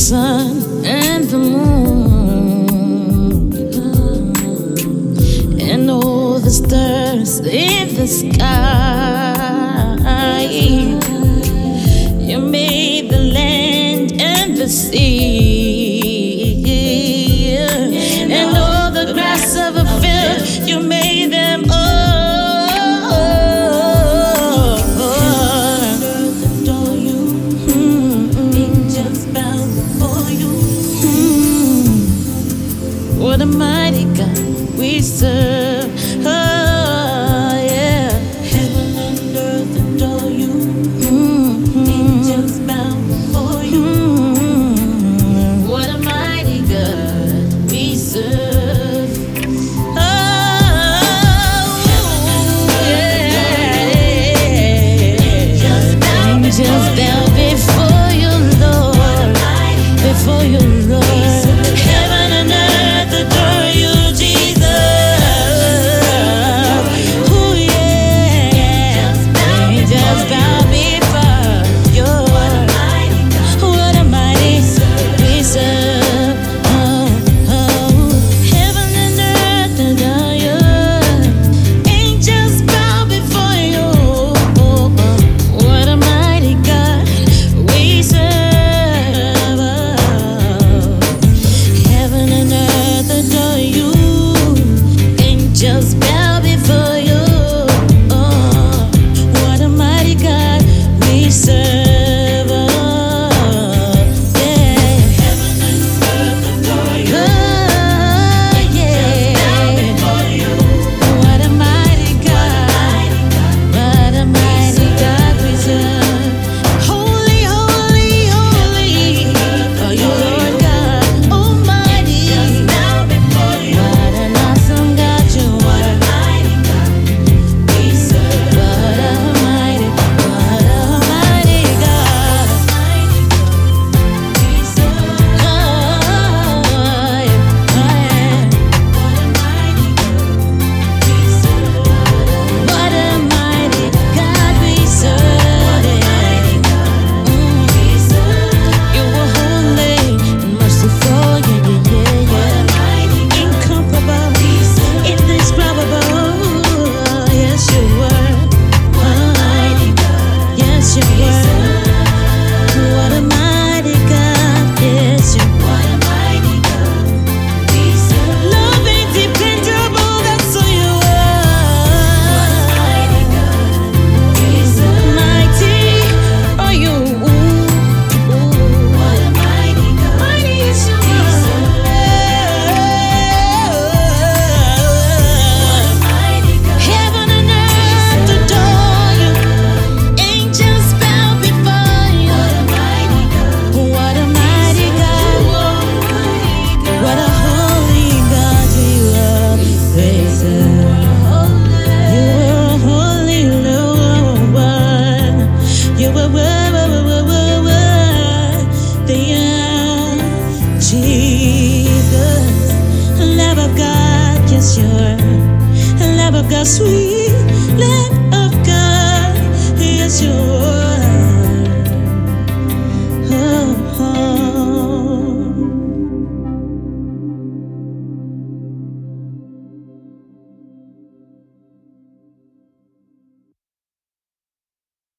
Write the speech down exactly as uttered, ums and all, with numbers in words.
sun and the moon, and all the stars in the sky. You made the land and the sea, and all the grass of a field. You made them all. What a mighty God we serve. Oh, yeah. Heaven and earth adore you. Mm-hmm. Angels bow before you. Mm-hmm. What a mighty God we serve. Oh, yeah. Angels bow before you, Lord. Before you, Lord. Just bow before you. Oh, what a mighty God we serve. Oh, yeah. Heaven and earth adore you. Oh, yeah. Bow before you. What a mighty God. What a mighty God we serve. Holy, holy, holy are you, Lord God Almighty. Bow before you. What an awesome God you are. Jesus, love of God, yes, you're love of God, sweet love of God, yes, you're.